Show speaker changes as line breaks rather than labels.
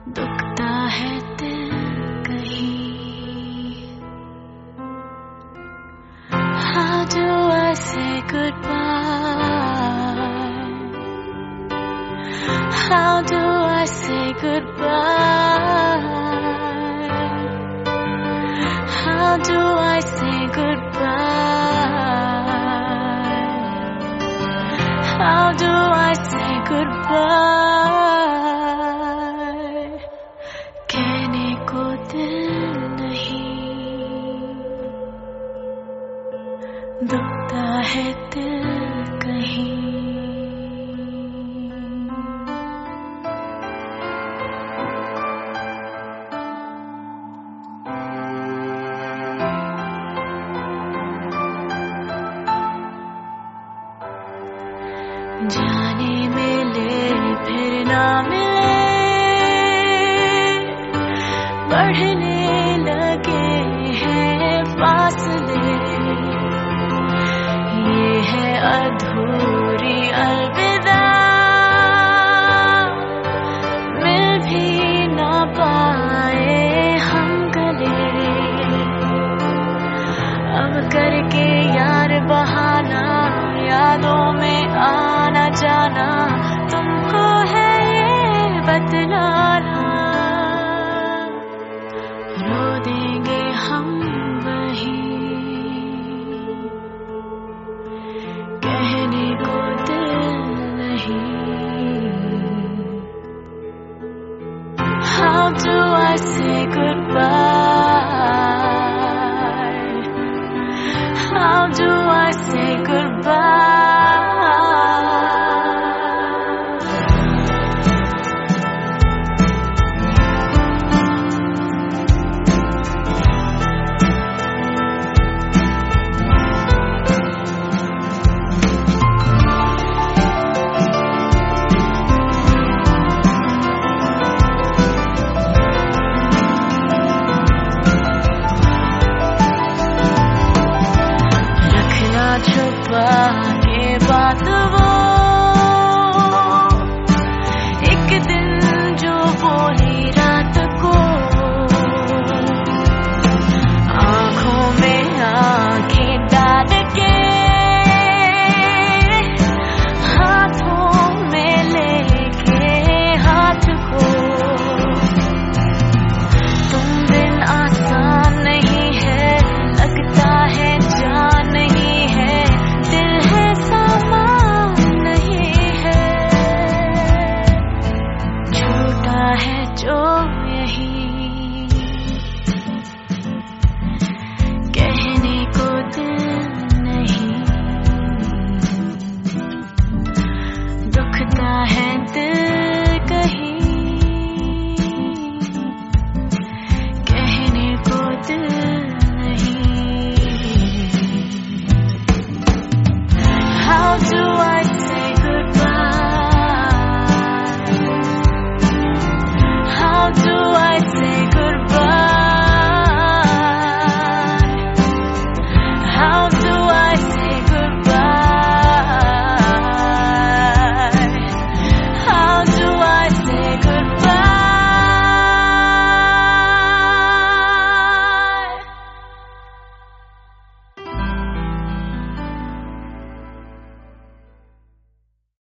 दुखता है दिल कहीं. How do I say goodbye? How do I say goodbye? How do I say goodbye? How do I say goodbye? कहने को दिल नहीं, दुखता है दिल कहीं. जाने मिले फिर ना मिले, बढ़ने लगे हैं फासले. ये है अधूरी अलविदा, मिल भी ना पाए हम गले. अब करके यार बहाना, यादों में आना जाना, तुमको है ये बतलाना. रो देंगे हम वहीं, कहने को दिल नहीं. How do I say goodbye?